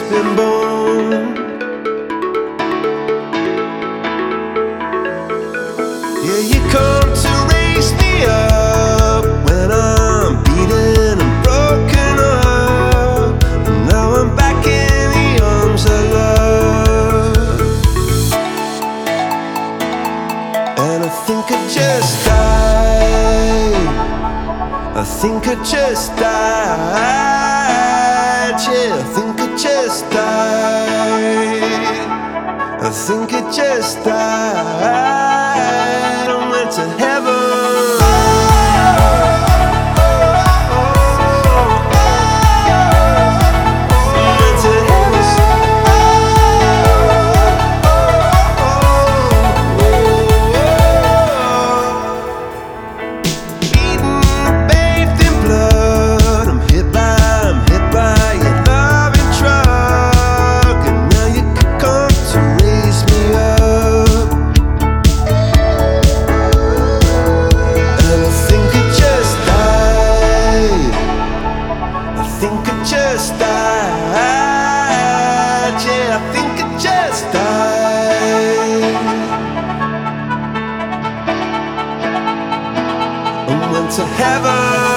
been born. Yeah, you come to raise me up when I'm beaten and broken up, and now I'm back in the arms of love. And I think I just died. I think I just died. Yeah, I think I just died. I think I just died. I went to heaven. I think I just died. Yeah, I think I just died. I went to heaven.